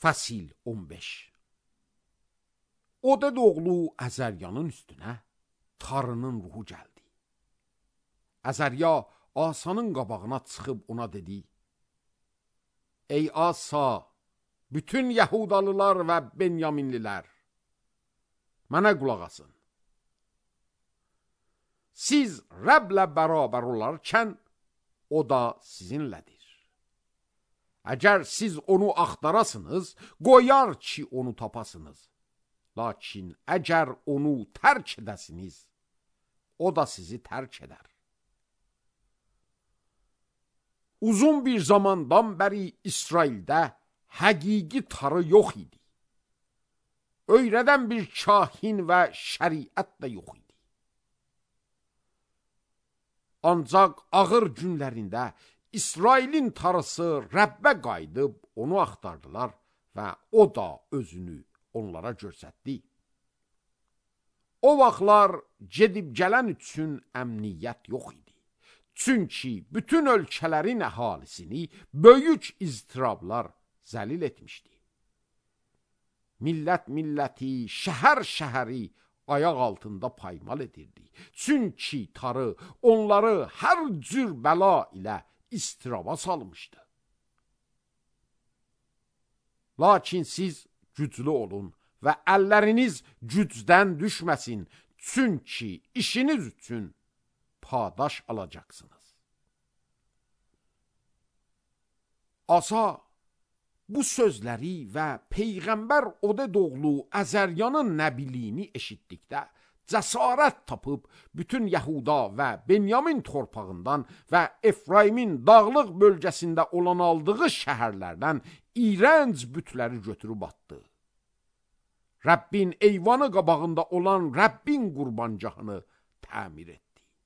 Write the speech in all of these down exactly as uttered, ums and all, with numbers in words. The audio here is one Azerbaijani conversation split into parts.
Fəsil on beş. Oded oğlu Əzəryanın üstünə Tarının ruhu gəldi. Əzərya Asanın qabağına çıxıb ona dedi: Ey Asa, bütün Yahudalılar və Benyaminlilər, mənə qulaq asın. Siz Rəblə bərabər olarkən, o da sizinlədir. Əgər siz onu axtarasınız, qoyar ki, onu tapasınız. Lakin əgər onu tərk edəsiniz, o da sizi tərk edər. Uzun bir zamandan bəri İsraildə həqiqi tarı yox idi. Öyrədən bir kahin və şəriət də yox idi. Ancaq ağır günlərində İsrailin tarısı Rəbbə qayıdıb onu axtardılar və o da özünü onlara göstərdi. O vaxtlar gedib gələn üçün əmniyyət yox idi. Çünki bütün ölkələrin əhalisini böyük iztirablar zəlil etmişdi. Millət milləti, şəhər şəhəri ayaq altında paymal edirdi. Çünki tarı onları hər cür bəla ilə istiraba salmışdı. Lakin siz güclü olun və əlləriniz gücdən düşməsin, çünki işiniz üçün padaş alacaqsınız. Asa bu sözləri və Peyğəmbər Oded oğlu Əzəryanın nəbiliyini eşitdikdə cəsarət tapıb bütün Yahuda və Benyamin torpağından və Efraimin dağlıq bölgəsində olan aldığı şəhərlərdən iyrənc bütləri götürüb atdı. Rəbbin eyvanı qabağında olan Rəbbin qurbancağını təmir etdi.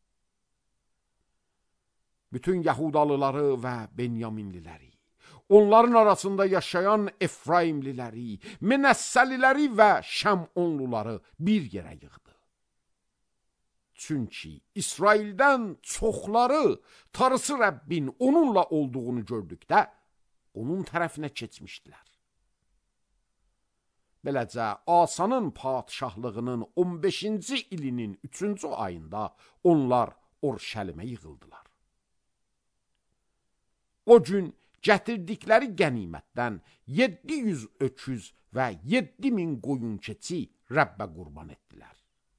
Bütün Yahudalıları və Benyaminliləri, onların arasında yaşayan Efraimliləri, Menəssəliləri və Şəmonluları bir yerə yığdı. Çünki İsraildən çoxları tarısı Rəbbin onunla olduğunu gördükdə onun tərəfinə keçmişdilər. Beləcə Asanın padişahlığının on beşinci ilinin üçüncü ayında onlar Orşəlimə yığıldılar. O gün gətirdikləri qənimətdən yeddi yüz öküz və yeddi min qoyun keçi Rəbbə qurban etdilər.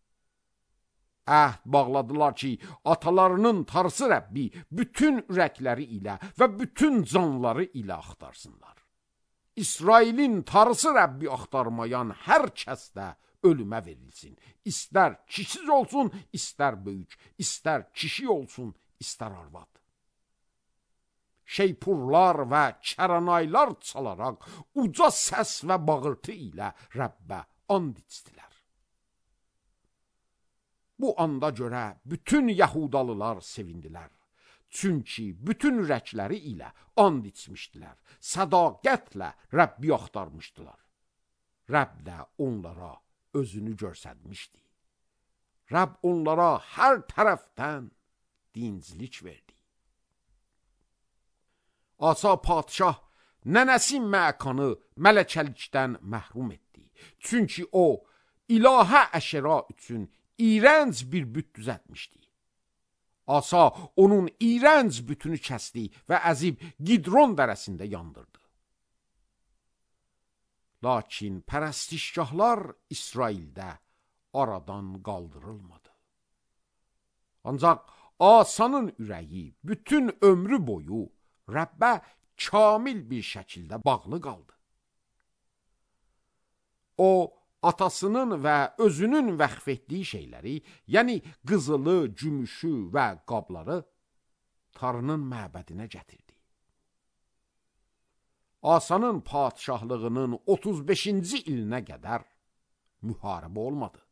Əhd bağladılar ki, atalarının tarısı Rəbbi bütün ürəkləri ilə və bütün canları ilə axtarsınlar. İsrailin tarısı Rəbbi axtarmayan hər kəs də ölümə verilsin. İstər kişi olsun, istər böyük, istər kişi olsun, istər arvad. Şeypurlar və kəranaylar çalaraq uca səs və bağırtı ilə Rəbbə and içdilər. Bu anda görə bütün Yahudalılar sevindilər. Çünki bütün ürəkləri ilə and içmişdilər. Sədaqətlə Rəbbi axtarmışdılar. Rəbb də onlara özünü göstərmişdi. Rəbb onlara hər tərəfdən dinclik verdi. Asa padişah nənəsi Məkanı mələkəlikdən məhrum etdi. Çünki o, ilahə əşera üçün iyrənc bir büt düzəltmişdi. Asa onun iyrənc bütünü kəsdi və əzib Gidron dərəsində yandırdı. Lakin pərəstişgahlar İsraildə aradan qaldırılmadı. Ancaq Asanın ürəyi bütün ömrü boyu Rəbbə kamil bir şəkildə bağlı qaldı. O, atasının və özünün vəqf etdiyi şeyləri, yəni qızılı, gümüşü və qabları tarının məbədinə gətirdi. Asanın padişahlığının otuz beşinci ilinə qədər müharibə olmadı.